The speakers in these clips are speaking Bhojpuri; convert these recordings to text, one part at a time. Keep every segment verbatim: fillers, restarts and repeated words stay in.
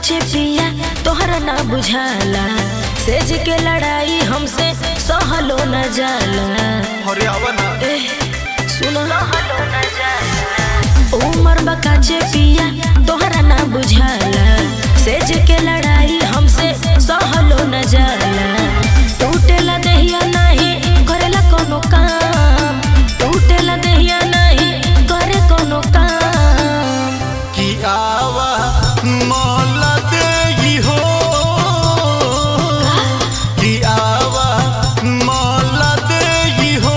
काचे पिया तोहरा ना बुझाला, सेज के लड़ाई हमसे सहलो न जाला। अरे आवा ना ए सुनो सहलो न जाला, उमर बा काचे पिया तोहरा ना बुझाला, सेज के लड़ाई हमसे सहलो न जाला। टूटेला देहिया नाही करेला कोनो काम, टूटेला देहिया नाही करे कोनो काम। कि आवा मौला देगी हो, कि आवा मौला देगी हो,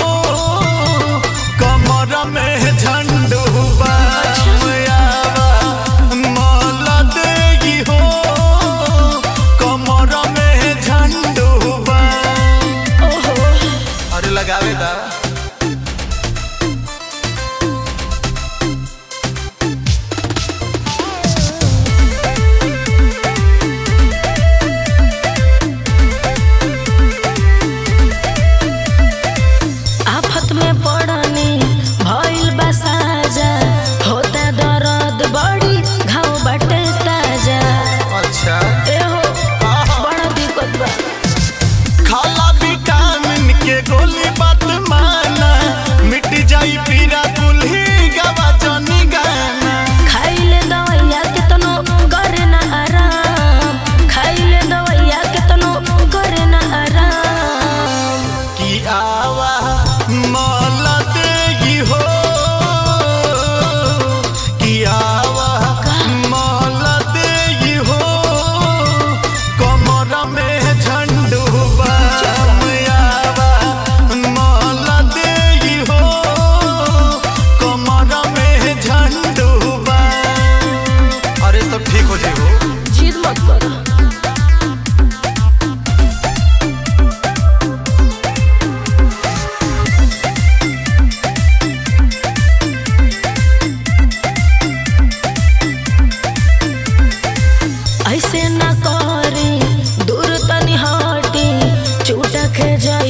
कमर में झंडू बाम आवा मौला देगी हो, कमर में झंडू बाम। ओहो अरे लगावे दा आफत में पड़नी भइल बा साजा, होता दर्द बड़ी घाव बाटे ताजा। अच्छा ए हो बड़ा दिक्कत बा, खाला विटामिन के गोली बात माना, मिट जाई पीरा कुल्ही गवा जनी गाना। खाइले दवाइया केतनो करे ना आराम, खाइले दवाइया केतनो करे ना आराम। कि आवा मौला देगी हो, कि आवा मौला देगी हो, कमर में झंडू बाम आवा मौला देगी हो, कमर में झंडू बाम। अरे सब ठीक हो जाए हो। जिद मत करो। ऐसे ना करी दूर तनी हटी, चूटा खे जाई